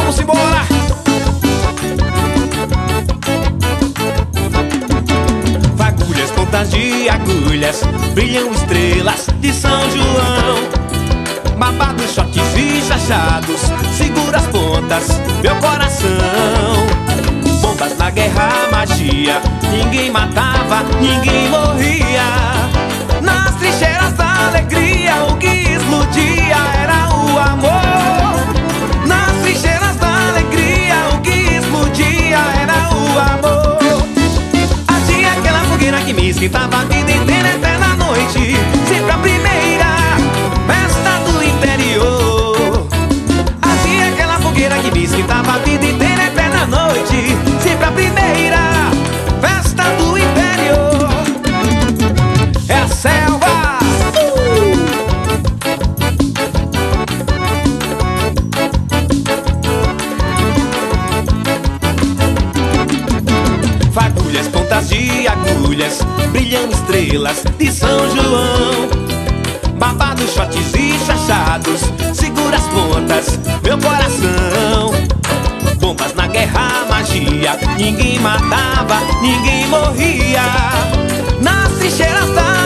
Vamos embora! Fagulhas, pontas de agulhas, brilham estrelas de São João. Babados, shorts e chachados, segura as pontas, meu coração. Bombas na guerra, magia, ninguém matava, ninguém morria. Nas trincheiras da alegria, o que explodia era o amor. Nas trincheiras da alegria, o que explodia era o amor. Havia aquela fogueira que me esquentava a vida inteira, eterna noite, sempre a primeira festa do interior. Havia aquela fogueira que me esquentava a vida inteira, eterna noite, sempre a primeira festa do interior. É a selva. Fagulhas, pontas de agulhas, brilham estrelas de São João. Babados, shorts e chachados, segura as pontas, meu coração. Bombas na guerra, magia, ninguém matava, ninguém morria. Nas trincheiras da